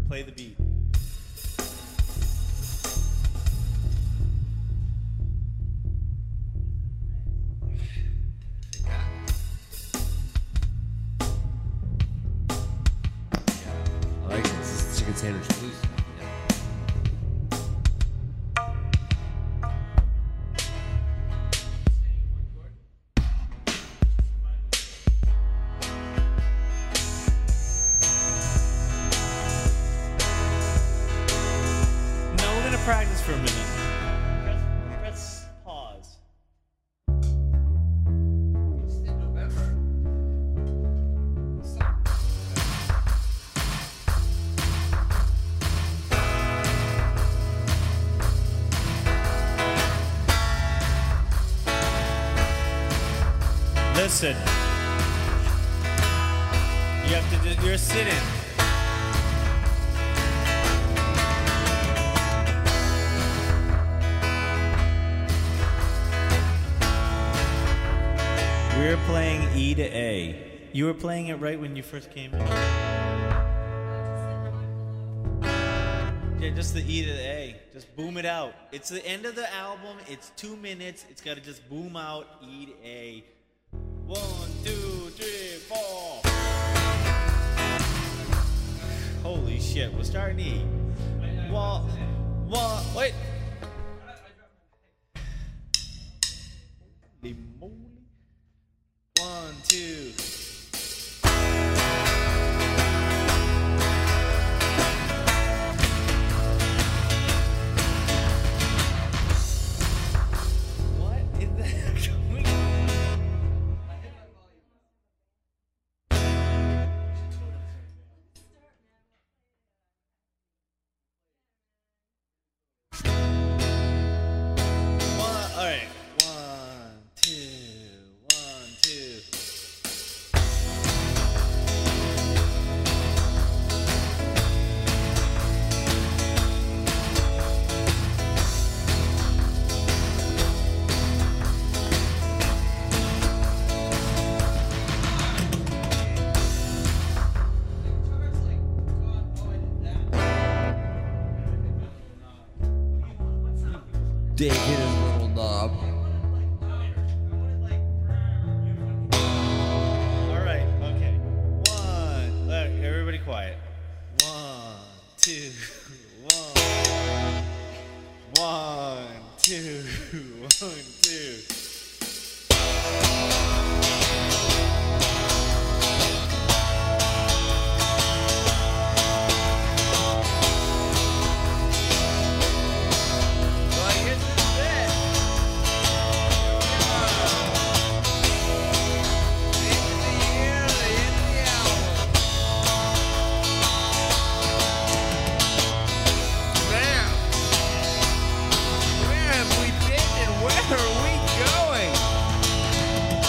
Play the beat. I like it. This is chicken sandwich blues. No, we're gonna practice for a minute. Press pause. It's in November. Listen. You have to do. You're sitting. We're playing E to A. You were playing it right when you first came in. Yeah, just the E to the A. Just boom it out. It's the end of the album. It's 2 minutes. It's got to just boom out E to A. 1, 2, 3, 4. Holy shit, we're starting E. Wait. Holy moly. 1, 2. What is that going on? All right. 1, 2. 1, 2. Dick in his little knob. All right. Okay. 1. Everybody quiet. 1, 2. 1. 1, 2. 1, 2. Well, here's the bit. The end of the year, the end of the album. Man, where have we been and where are we going?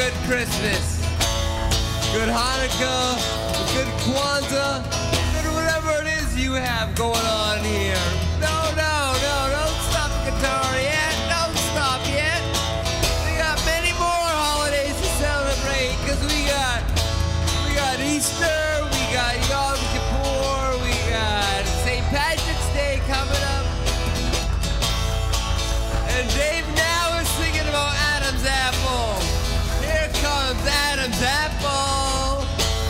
good Christmas, good Hanukkah, good Kwanzaa, good whatever it is you have going on here. No, don't stop the guitar yet. Don't stop yet. We got many more holidays to celebrate because we got Easter, we got Yom Kippur, we got St. Patrick's Day coming up. And Dave now is singing about Adam's apple. Here comes Adam's apple.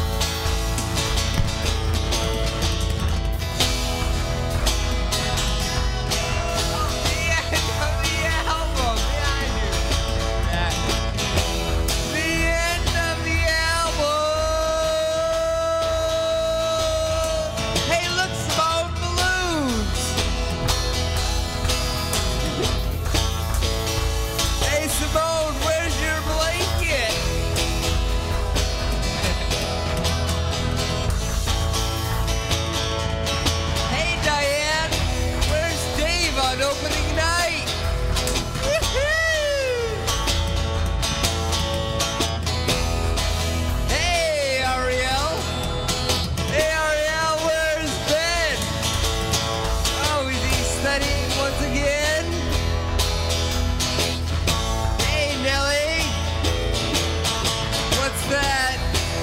The end of the album. Behind you. The end of the album. Hey, look, Simone, balloons. Hey, Simone, where's your blanket? Hey, Diane, where's Dave on opening night? Woohoo! Hey, Ariel. Hey, Ariel, where's Ben? Oh, is he studying once again? Hey, Nellie. What's that?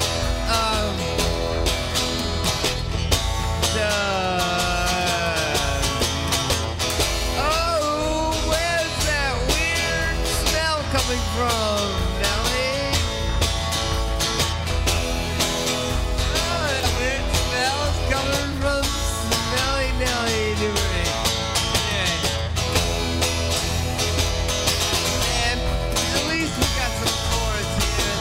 Oh, where's that weird smell coming from, Nellie? Oh, that weird smell is coming from Nellie Newry. Yeah. Man, at least we got some chords here.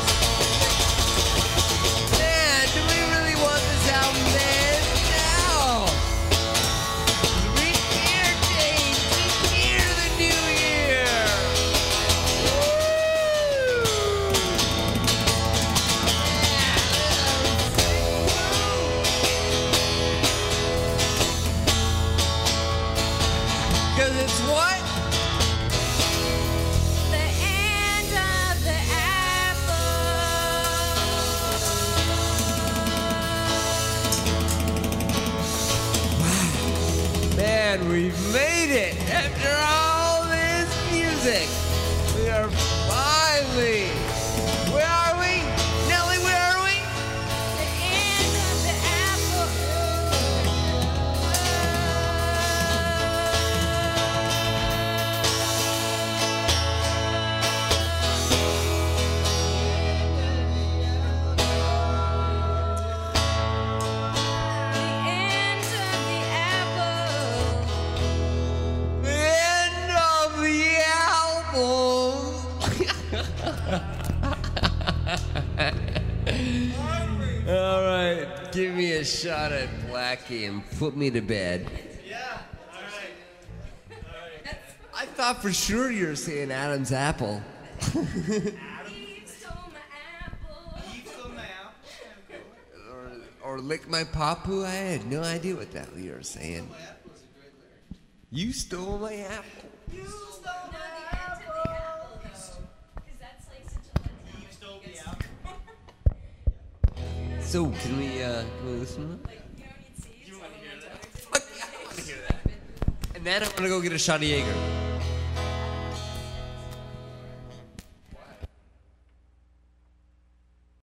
Man, do we really want this album, man? No! We're here, Dave. We're here to the new year. Because it's what? The end of the Man, we've made it after all this music. We are finally. Where are we? Nellie, where are we? The end of the The end of the album. All right, give me a shot at Blackie and put me to bed. Yeah. All right. I thought for sure you were saying Adam's apple. Eve stole my apple. Or lick my papu. I had no idea what the hell you were saying. You stole my apple. No, the end of the apple, though. 'Cause that's like such a letdown. Eve stole the apple. So can we listen to it? You don't need seeds. You want to hear that? And then I'm gonna go get a shot of Jaeger.